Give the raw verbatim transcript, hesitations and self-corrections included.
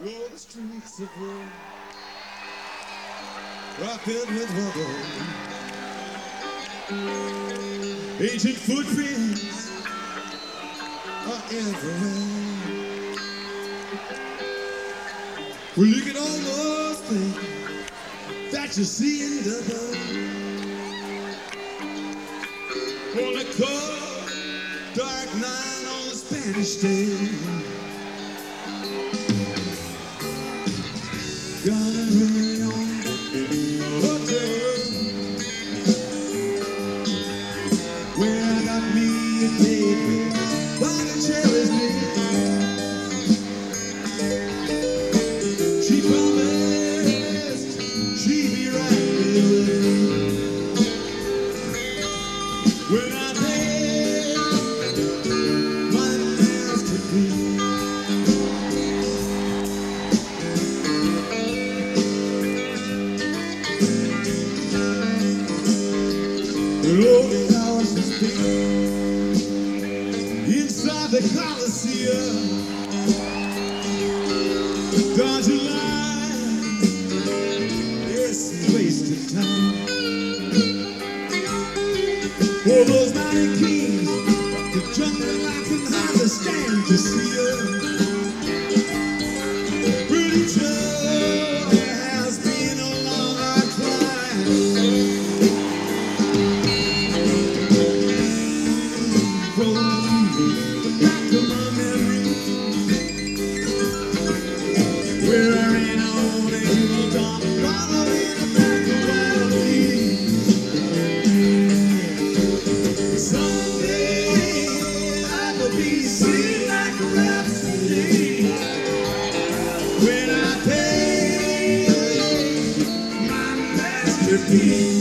Oh, the streets of Rome are filled with rubble. Ancient footprints are everywhere. Well, look at all those things that you see in double. On the cold, dark night on the Spanish stage. Gonna hurry on hotel where I got me a baby by the cherries lit. She promised she'd be right there with me when I paid my masterpiece. Rolling hours to speak inside the Coliseum. Dodging lines, it's a waste of time. All those mighty kings, the jungle I can hardly stand to see her. Pretty Joe has been a long hard climb. Back to my memory, where I ran on a hilltop, following the back of wild leaves. Someday I will be seen like a rhapsody when I pay my masterpiece.